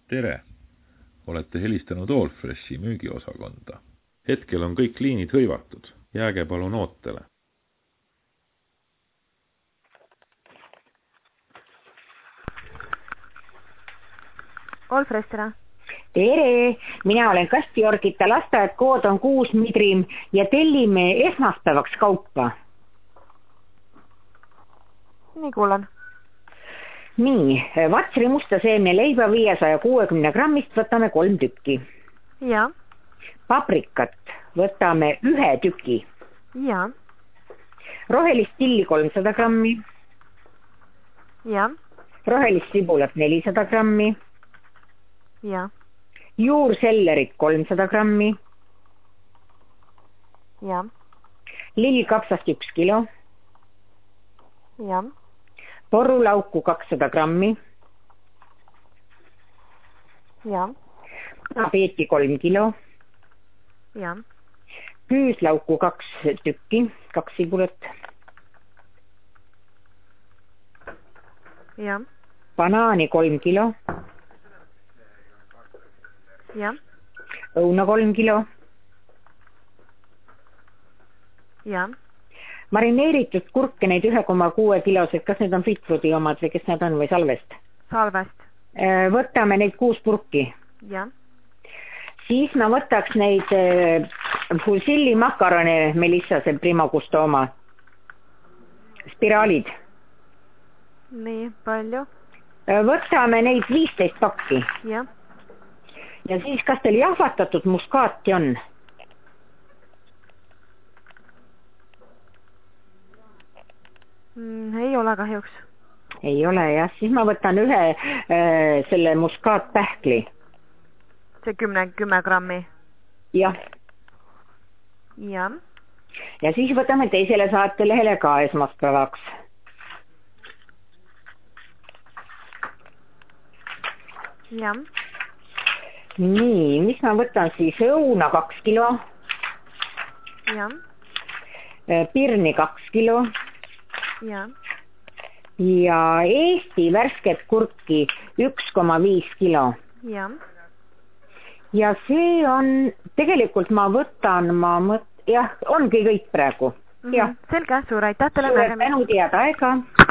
Tere! Olete helistanud Allfreshi müügiosakonda. Hetkel on kõik liinid hõivatud. Jääge palun ootele. Allfresh, tere! Tere! Mina olen Kasti-Jorgita lasteaed, kood on 6 Midrim ja tellime esmaspäevaks kaupa. Nii kuulan. Nii, vatsri musta seemne leiba 560 grammist võtame 3 tükki. Ja. Paprikat võtame 1 tüki. Ja. Rohelist tilli 300 grammi. Ja. Rohelist sibulat 400 grammi. Ja. Juursellerit 300 grammi. Ja. Lillkapsast 1 kilo. Ja. Porulauku 200 grammi. Ja. Peeti 3 kilo. Ja. Küüslauku 2 tükki, 2 sibulat. Ja. Banaani 3 kilo. Ja. Õuna 3 kilo. Ja. Marineeritud kurke, neid 1,6 kilosed, kas need on Fitfoodi omad või kes need on või Salvest? Salvest. Võtame neid 6 purki. Ja. Siis ma võtaks neid fusilli makarone Melissase Primo Gusto oma. Spiraalid. Nii, palju? Võtame neid 15 pakki. Ja. Ja siis, kas teil jahvatatud muskaati on? Ei ole kahjuks. Ei ole, jah. Siis ma võtan ühe selle muskaatpähkli. See 10 grammi? Jah. Ja. Ja siis võtame teisele saatelehele ka esmaspäevaks. Ja. Nii, mis ma võtan siis? Õuna 2 kilo. Ja. Pirni 2 kilo. Ja. Ja Eesti värsket kurki 1,5 kilo. Ja. Ja see on, tegelikult ma võtan, jah, ongi kõik praegu. Selge, suur aitäh teile nägemist. Tänu teada aega.